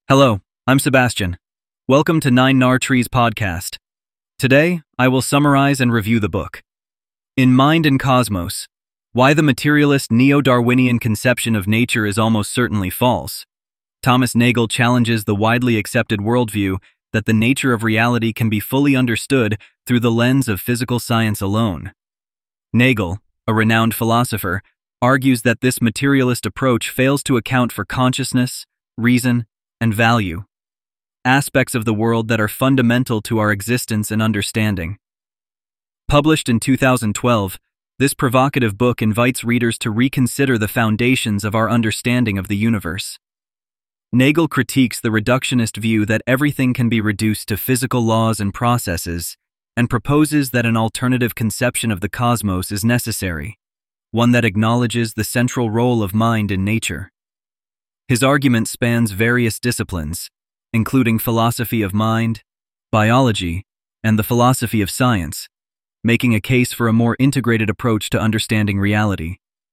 Hello, I'm Sebastian. Welcome to Nine Nar Trees podcast. Today, I will summarize and review the book. In Mind and Cosmos, Why the Materialist Neo-Darwinian Conception of Nature is Almost Certainly False. Thomas Nagel challenges the widely accepted worldview that the nature of reality can be fully understood through the lens of physical science alone. Nagel, a renowned philosopher, argues that this materialist approach fails to account for consciousness, reason, and value, aspects of the world that are fundamental to our existence and understanding. Published in 2012, this provocative book invites readers to reconsider the foundations of our understanding of the universe. Nagel critiques the reductionist view that everything can be reduced to physical laws and processes, and proposes that an alternative conception of the cosmos is necessary, one that acknowledges the central role of mind in nature. His argument spans various disciplines, including philosophy of mind, biology, and the philosophy of science, making a case for a more integrated approach to understanding reality.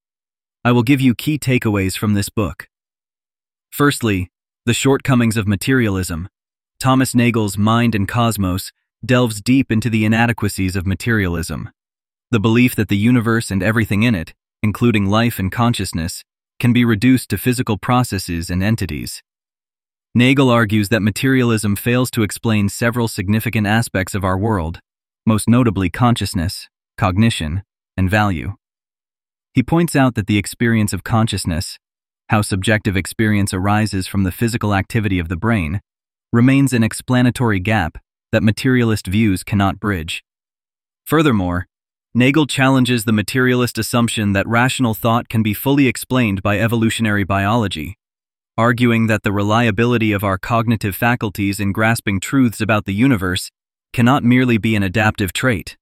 I will give you key takeaways from this book. Firstly, the shortcomings of materialism. Thomas Nagel's Mind and Cosmos delves deep into the inadequacies of materialism. The belief that the universe and everything in it, including life and consciousness, can be reduced to physical processes and entities. Nagel argues that materialism fails to explain several significant aspects of our world, most notably consciousness, cognition, and value. He points out that the experience of consciousness, how subjective experience arises from the physical activity of the brain, remains an explanatory gap that materialist views cannot bridge. Furthermore, Nagel challenges the materialist assumption that rational thought can be fully explained by evolutionary biology, arguing that the reliability of our cognitive faculties in grasping truths about the universe cannot merely be an adaptive trait.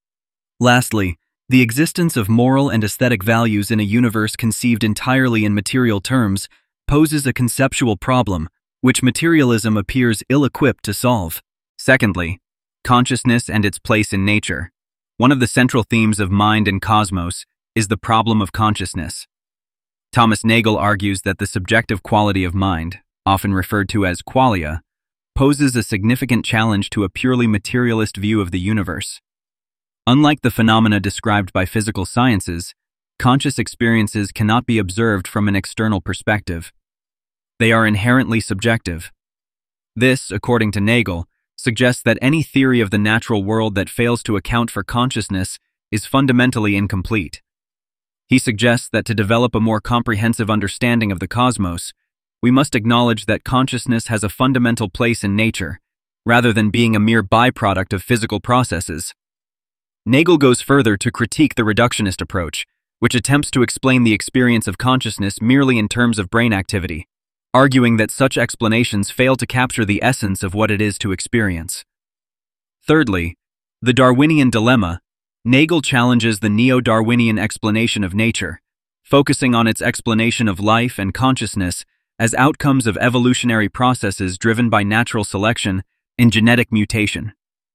Lastly, the existence of moral and aesthetic values in a universe conceived entirely in material terms poses a conceptual problem, which materialism appears ill-equipped to solve. Secondly, consciousness and its place in nature. One of the central themes of Mind and Cosmos is the problem of consciousness. Thomas Nagel argues that the subjective quality of mind, often referred to as qualia, poses a significant challenge to a purely materialist view of the universe. Unlike the phenomena described by physical sciences, conscious experiences cannot be observed from an external perspective. They are inherently subjective. This, according to Nagel, suggests that any theory of the natural world that fails to account for consciousness is fundamentally incomplete. He suggests that to develop a more comprehensive understanding of the cosmos, we must acknowledge that consciousness has a fundamental place in nature, rather than being a mere byproduct of physical processes. Nagel goes further to critique the reductionist approach, which attempts to explain the experience of consciousness merely in terms of brain activity, arguing that such explanations fail to capture the essence of what it is to experience. Thirdly, the Darwinian dilemma. Nagel challenges the neo-Darwinian explanation of nature, focusing on its explanation of life and consciousness as outcomes of evolutionary processes driven by natural selection and genetic mutation.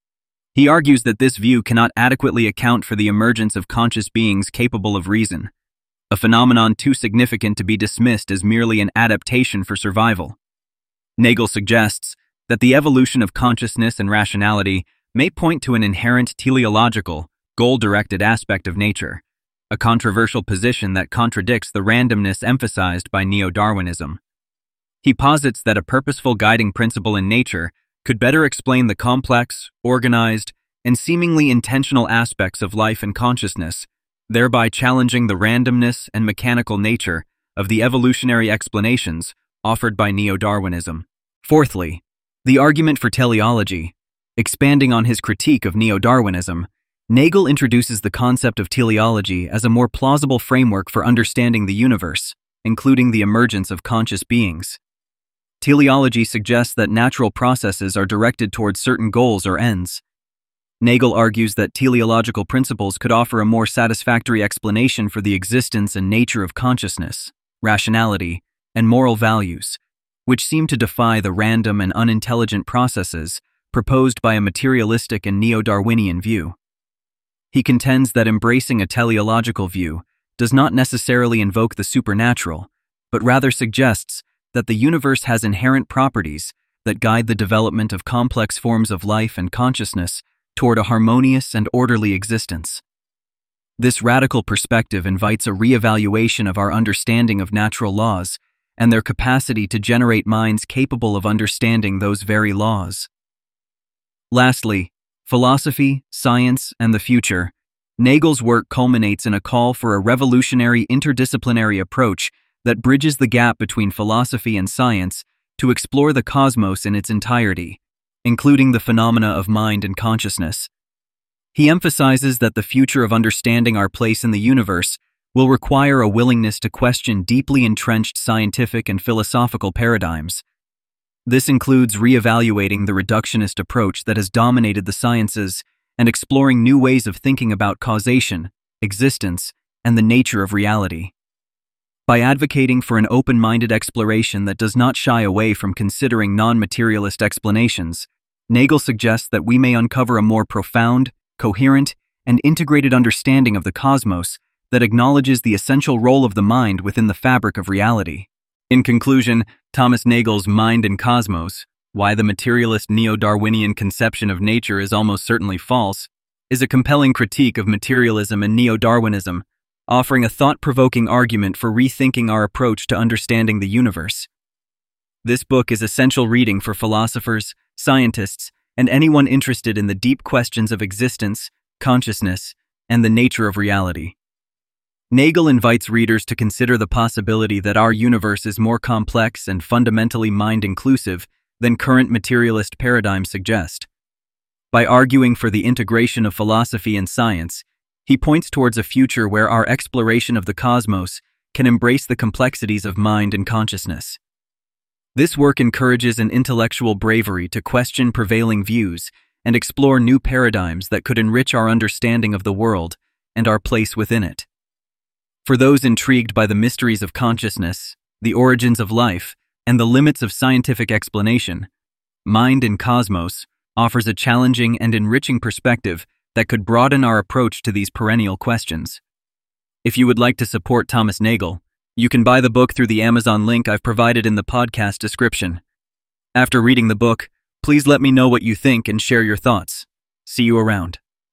He argues that this view cannot adequately account for the emergence of conscious beings capable of reason, a phenomenon too significant to be dismissed as merely an adaptation for survival. Nagel suggests that the evolution of consciousness and rationality may point to an inherent teleological, goal-directed aspect of nature, a controversial position that contradicts the randomness emphasized by neo-Darwinism. He posits that a purposeful guiding principle in nature could better explain the complex, organized, and seemingly intentional aspects of life and consciousness, thereby challenging the randomness and mechanical nature of the evolutionary explanations offered by neo-Darwinism. Fourthly, the argument for teleology. Expanding on his critique of neo-Darwinism, Nagel introduces the concept of teleology as a more plausible framework for understanding the universe, including the emergence of conscious beings. Teleology suggests that natural processes are directed towards certain goals or ends. Nagel argues that teleological principles could offer a more satisfactory explanation for the existence and nature of consciousness, rationality, and moral values, which seem to defy the random and unintelligent processes proposed by a materialistic and neo-Darwinian view. He contends that embracing a teleological view does not necessarily invoke the supernatural, but rather suggests that the universe has inherent properties that guide the development of complex forms of life and consciousness toward a harmonious and orderly existence. This radical perspective invites a reevaluation of our understanding of natural laws and their capacity to generate minds capable of understanding those very laws. Lastly, philosophy, science, and the future. Nagel's work culminates in a call for a revolutionary interdisciplinary approach that bridges the gap between philosophy and science to explore the cosmos in its entirety, including the phenomena of mind and consciousness. He emphasizes that the future of understanding our place in the universe will require a willingness to question deeply entrenched scientific and philosophical paradigms. This includes reevaluating the reductionist approach that has dominated the sciences and exploring new ways of thinking about causation, existence, and the nature of reality. By advocating for an open-minded exploration that does not shy away from considering non-materialist explanations, Nagel suggests that we may uncover a more profound, coherent, and integrated understanding of the cosmos that acknowledges the essential role of the mind within the fabric of reality. In conclusion, Thomas Nagel's Mind and Cosmos, Why the Materialist Neo-Darwinian Conception of Nature is Almost Certainly False, is a compelling critique of materialism and neo-Darwinism, offering a thought-provoking argument for rethinking our approach to understanding the universe. This book is essential reading for philosophers, scientists, and anyone interested in the deep questions of existence, consciousness, and the nature of reality. Nagel invites readers to consider the possibility that our universe is more complex and fundamentally mind-inclusive than current materialist paradigms suggest. By arguing for the integration of philosophy and science, he points towards a future where our exploration of the cosmos can embrace the complexities of mind and consciousness. This work encourages an intellectual bravery to question prevailing views and explore new paradigms that could enrich our understanding of the world and our place within it. For those intrigued by the mysteries of consciousness, the origins of life, and the limits of scientific explanation, Mind and Cosmos offers a challenging and enriching perspective that could broaden our approach to these perennial questions. If you would like to support Thomas Nagel, you can buy the book through the Amazon link I've provided in the podcast description. After reading the book, please let me know what you think and share your thoughts. See you around.